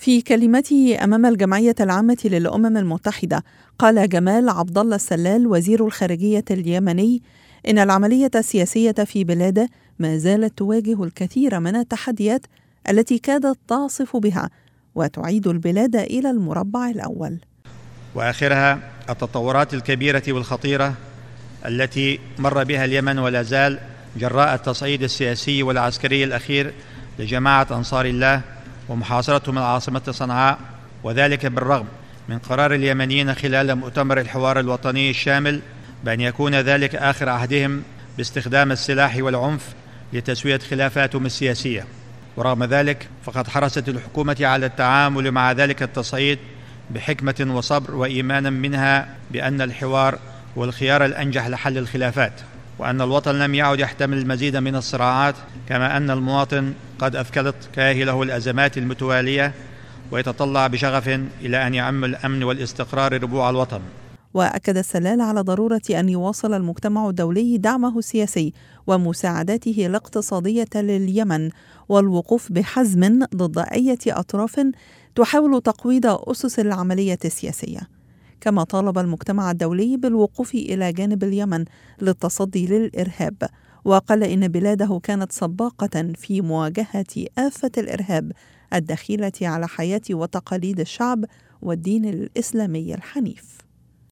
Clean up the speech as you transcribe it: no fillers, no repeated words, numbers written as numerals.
في كلمته أمام الجمعية العامة للأمم المتحدة، قال جمال عبد الله السلال وزير الخارجية اليمني إن العملية السياسية في بلاده ما زالت تواجه الكثير من التحديات التي كادت تعصف بها وتعيد البلاد إلى المربع الأول. وآخرها التطورات الكبيرة والخطيرة التي مر بها اليمن ولا زال جراء التصعيد السياسي والعسكري الأخير لجماعة أنصار الله ومحاصرتهم العاصمة صنعاء، وذلك بالرغم من قرار اليمنيين خلال مؤتمر الحوار الوطني الشامل بأن يكون ذلك آخر عهدهم باستخدام السلاح والعنف لتسوية خلافاتهم السياسية. ورغم ذلك فقد حرصت الحكومة على التعامل مع ذلك التصعيد بحكمة وصبر وإيمانا منها بأن الحوار هو الخيار الأنجح لحل الخلافات، وأن الوطن لم يعد يحتمل المزيد من الصراعات، كما أن المواطن قد أثكلت كاهله الأزمات المتوالية ويتطلع بشغف إلى أن يعم الأمن والاستقرار ربوع الوطن. وأكد السلال على ضرورة أن يواصل المجتمع الدولي دعمه السياسي ومساعدته الاقتصادية لليمن والوقوف بحزم ضد أي أطراف تحاول تقويض أسس العملية السياسية. كما طالب المجتمع الدولي بالوقوف إلى جانب اليمن للتصدي للإرهاب، وقال إن بلاده كانت سباقة في مواجهة آفة الإرهاب الدخيلة على حياة وتقاليد الشعب والدين الإسلامي الحنيف.